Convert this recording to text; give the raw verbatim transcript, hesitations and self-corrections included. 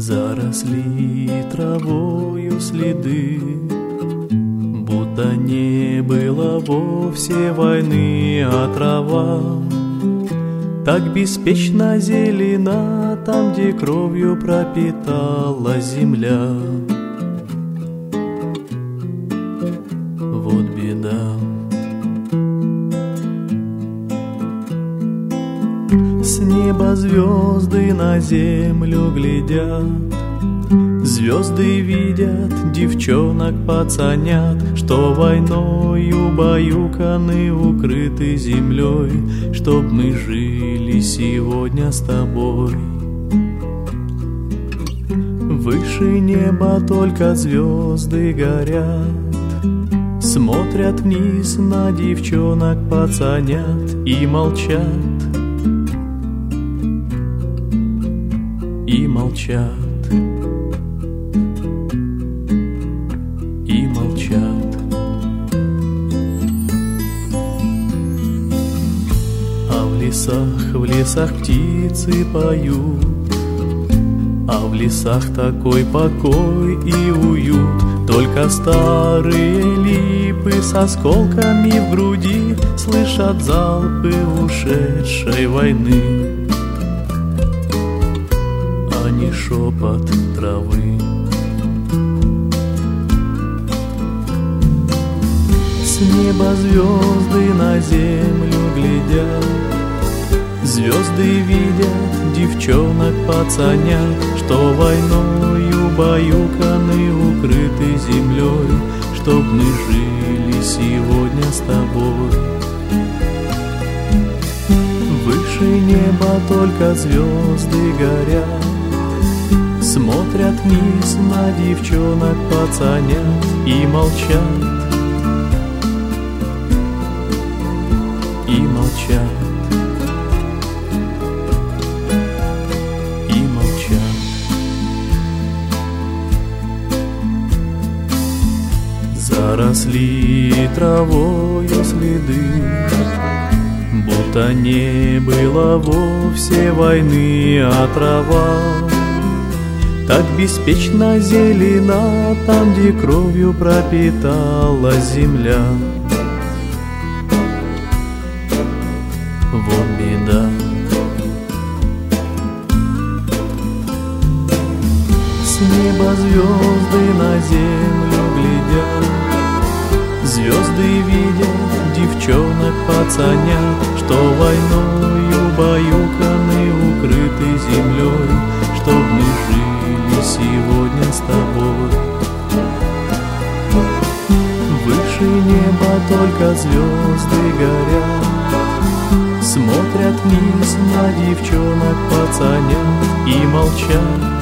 Заросли травою следы, будто не было вовсе войны, а трава так беспечно зелена там, где кровью пропитала земля. Вот беда. С неба звезды на землю глядят, звезды видят девчонок, пацанят, что войною убаюканы, укрыты землей, чтоб мы жили сегодня с тобой. Выше неба только звезды горят, смотрят вниз на девчонок, пацанят и молчат. И молчат, и молчат. А в лесах, в лесах птицы поют, а в лесах такой покой и уют. Только старые липы с осколками в груди слышат залпы ушедшей войны, а не шепот травы. С неба звезды на землю глядят, звезды видят девчонок, пацанят, что войною убаюканы, укрыты землей, чтоб мы жили сегодня с тобой. Выше неба только звезды горят, смотрят вниз на девчонок, пацанят и молчат. И молчат. И молчат. Заросли травою следы, будто не было вовсе войны, а трава так беспечно зелена там, где кровью пропитала земля. Вот беда. С неба звезды на землю глядят, звезды видят девчонок, пацанят, что войною убаюканы, укрыты землей, чтоб мы жили сегодня с тобой. Выше неба только звезды горят, смотрят вниз на девчонок, пацанят и молчат.